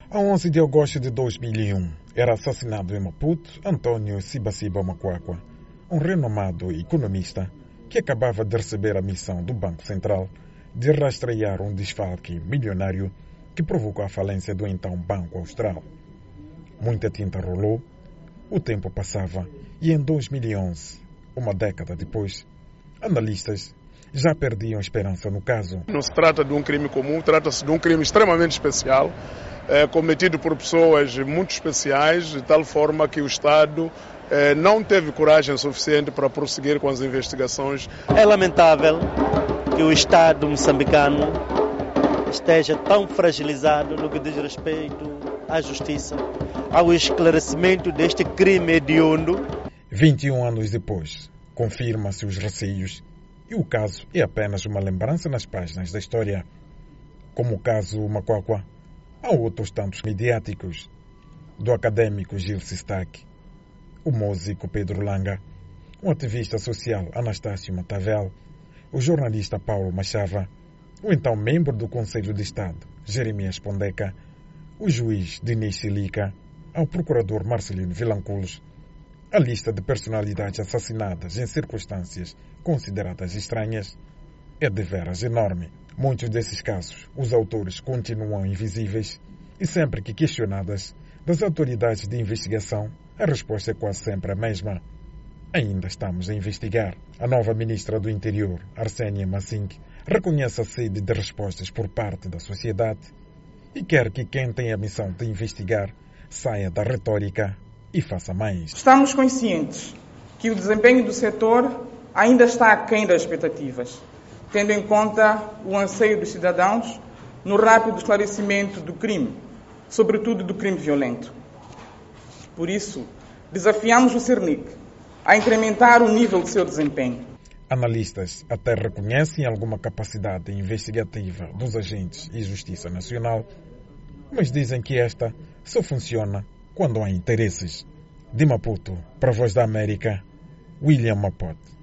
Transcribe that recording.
A 11 de agosto de 2001, era assassinado em Maputo Antônio Sibasiba Macuacua, um renomado economista que acabava de receber a missão do Banco Central de rastrear um desfalque milionário que provocou a falência do então Banco Austral. Muita tinta rolou, o tempo passava e em 2011, uma década depois, analistas já perdiam esperança no caso. Não se trata de um crime comum, trata-se de um crime extremamente especial, cometido por pessoas muito especiais, de tal forma que o Estado não teve coragem suficiente para prosseguir com as investigações. É lamentável que o Estado moçambicano esteja tão fragilizado no que diz respeito à justiça, ao esclarecimento deste crime hediondo. 21 anos depois, confirma-se os receios e o caso é apenas uma lembrança nas páginas da história. Como o caso Macuacua, há outros tantos mediáticos, do acadêmico Gil Sistak, o músico Pedro Langa, o ativista social Anastácio Matavel, o jornalista Paulo Machava, o então membro do Conselho de Estado Jeremias Pondeca, o juiz Dinis Silica, ao procurador Marcelino Vilanculos. A lista de personalidades assassinadas em circunstâncias consideradas estranhas é deveras enorme. Muitos desses casos, os autores continuam invisíveis e sempre que questionadas das autoridades de investigação, a resposta é quase sempre a mesma. Ainda estamos a investigar. A nova ministra do Interior, Arsênia Massing, reconhece a sede de respostas por parte da sociedade e quer que quem tem a missão de investigar saia da retórica e faça mais. Estamos conscientes que o desempenho do setor ainda está aquém das expectativas, tendo em conta o anseio dos cidadãos no rápido esclarecimento do crime, sobretudo do crime violento. Por isso, desafiamos o CERNIC a incrementar o nível de seu desempenho. Analistas até reconhecem alguma capacidade investigativa dos agentes e Justiça Nacional, mas dizem que esta só funciona quando há interesses. De Maputo, para a Voz da América, William Mapote.